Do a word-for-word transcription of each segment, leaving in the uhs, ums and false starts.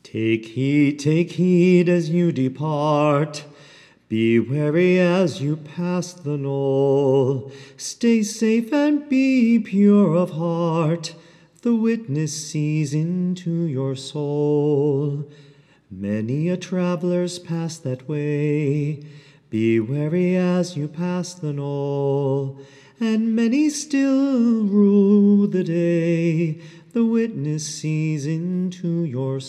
Take heed, take heed as you depart. Be wary as you pass the knoll. Stay safe and be pure of heart. The witness sees into your soul. Many a traveler's passed that way. Be wary as you pass the knoll. And many still rue the day. The witness sees into your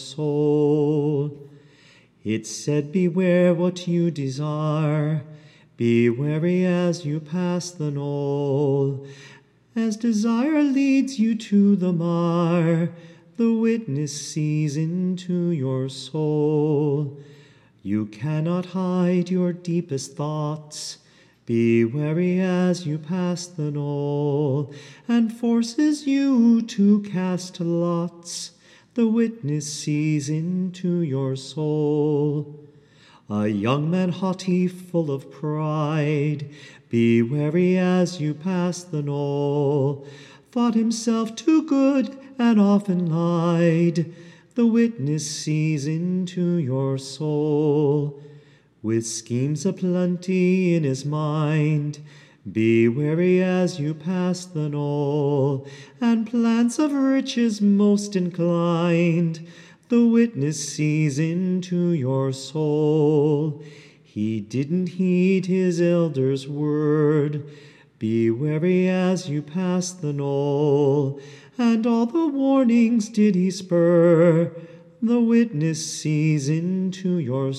soul. It's said, beware what you desire. Be wary as you pass the knoll. As desire leads you to the mire, the witness sees into your soul. You cannot hide your deepest thoughts. Be wary as you pass the knoll, and forces you to cast lots. The witness sees into your soul. A young man haughty, full of pride, be wary as you pass the knoll, thought himself too good and often lied. The witness sees into your soul. With schemes aplenty in his mind, be wary as you pass the knoll, and plans of riches most inclined. The witness sees into your soul. He didn't heed his elder's word. Be wary as you pass the knoll, and all the warnings did he spurn. The witness sees into your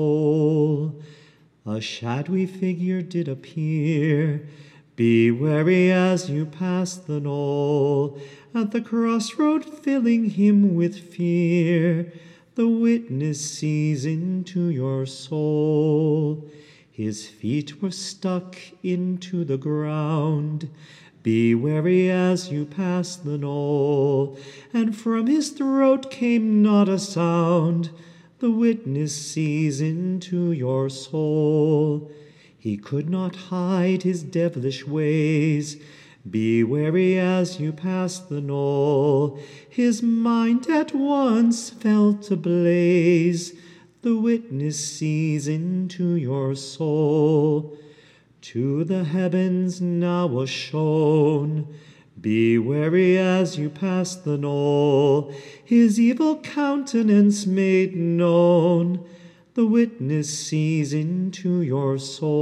soul. A shadowy figure did appear. Be wary as you pass the knoll, at the crossroad filling him with fear. The witness sees into your soul. His feet were stuck into the ground. Be wary as you pass the knoll, and from his throat came not a sound. The witness sees into your soul. He could not hide his devilish ways. Be wary as you pass the knoll. His mind at once fell to blaze. The witness sees into your soul. To the heavens now was shown. Be wary as you pass the knoll. His evil countenance made known. The witness sees into your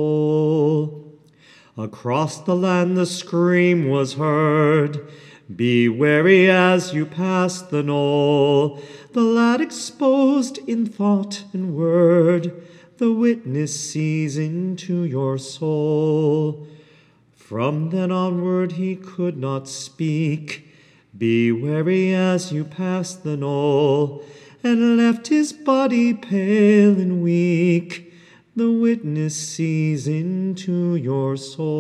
soul. Across the land the scream was heard. Be wary as you pass the knoll. The lad exposed in thought and word. The witness sees into your soul. From then onward he could not speak. Be wary as you pass the knoll, and left his body pale and weak. The witness sees into your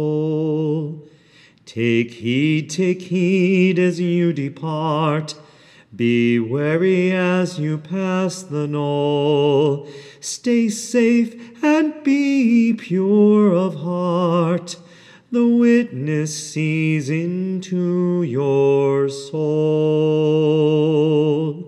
soul. Take heed, take heed as you depart. Be wary as you pass the knoll. Stay safe and be pure of heart. The witness sees into your soul.